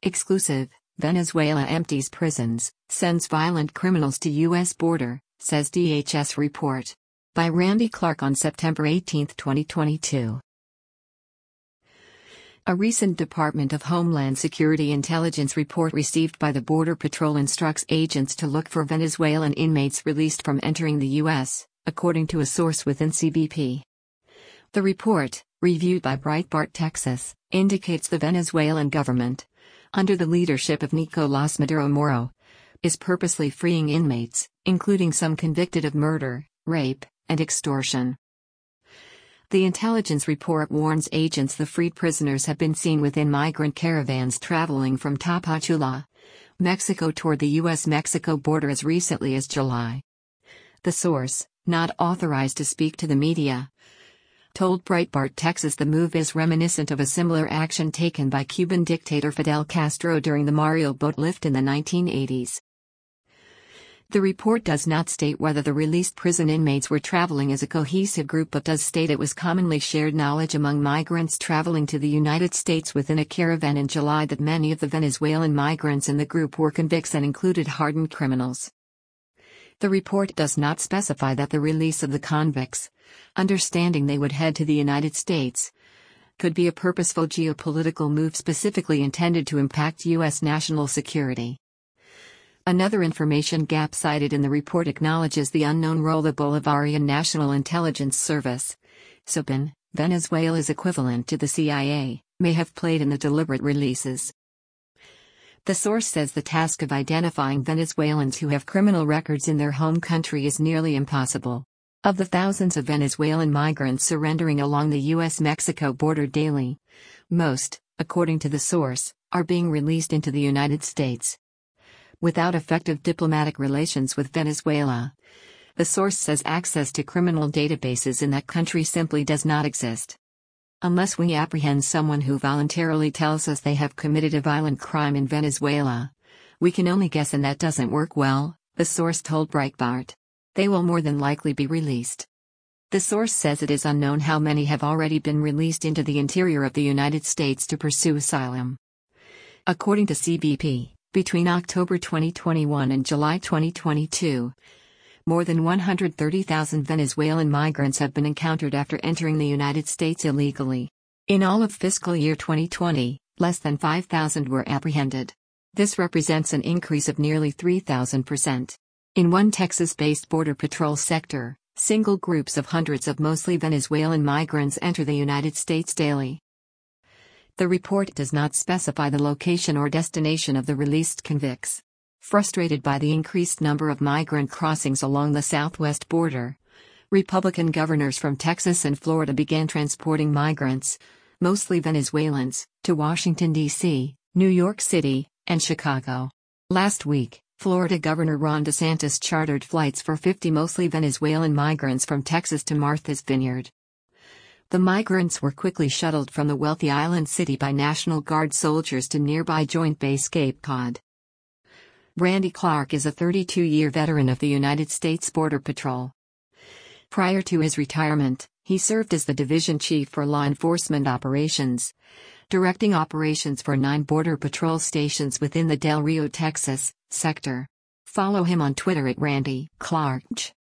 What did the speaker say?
Exclusive: Venezuela empties prisons, sends violent criminals to U.S. border, says DHS report. By Randy Clark on September 18, 2022. A recent Department of Homeland Security intelligence report received by the Border Patrol instructs agents to look for Venezuelan inmates released from entering the U.S., according to a source within CBP. The report, reviewed by Breitbart Texas, indicates the Venezuelan government, under the leadership of Nicolás Maduro Moro, is purposely freeing inmates, including some convicted of murder, rape, and extortion. The intelligence report warns agents the freed prisoners have been seen within migrant caravans traveling from Tapachula, Mexico toward the U.S.-Mexico border as recently as July. The source, not authorized to speak to the media, told Breitbart Texas the move is reminiscent of a similar action taken by Cuban dictator Fidel Castro during the Mariel boat lift in the 1980s. The report does not state whether the released prison inmates were traveling as a cohesive group, but does state it was commonly shared knowledge among migrants traveling to the United States within a caravan in July that many of the Venezuelan migrants in the group were convicts and included hardened criminals. The report does not specify that the release of the convicts, understanding they would head to the United States, could be a purposeful geopolitical move specifically intended to impact U.S. national security. Another information gap cited in the report acknowledges the unknown role the Bolivarian National Intelligence Service, SOBIN, Venezuela's equivalent to the CIA, may have played in the deliberate releases. The source says the task of identifying Venezuelans who have criminal records in their home country is nearly impossible. Of the thousands of Venezuelan migrants surrendering along the U.S.-Mexico border daily, most, according to the source, are being released into the United States. Without effective diplomatic relations with Venezuela, the source says access to criminal databases in that country simply does not exist. Unless we apprehend someone who voluntarily tells us they have committed a violent crime in Venezuela, we can only guess, and that doesn't work well, the source told Breitbart. They will more than likely be released. The source says it is unknown how many have already been released into the interior of the United States to pursue asylum. According to CBP, between October 2021 and July 2022, more than 130,000 Venezuelan migrants have been encountered after entering the United States illegally. In all of fiscal year 2020, less than 5,000 were apprehended. This represents an increase of nearly 3,000%. In one Texas-based Border Patrol sector, single groups of hundreds of mostly Venezuelan migrants enter the United States daily. The report does not specify the location or destination of the released convicts. Frustrated by the increased number of migrant crossings along the southwest border, Republican governors from Texas and Florida began transporting migrants, mostly Venezuelans, to Washington, D.C., New York City, and Chicago. Last week, Florida Governor Ron DeSantis chartered flights for 50 mostly Venezuelan migrants from Texas to Martha's Vineyard. The migrants were quickly shuttled from the wealthy island city by National Guard soldiers to nearby Joint Base Cape Cod. Randy Clark is a 32-year veteran of the United States Border Patrol. Prior to his retirement, he served as the Division Chief for Law Enforcement Operations, directing operations for 9 Border Patrol stations within the Del Rio, Texas, sector. Follow him on Twitter at Randy Clark.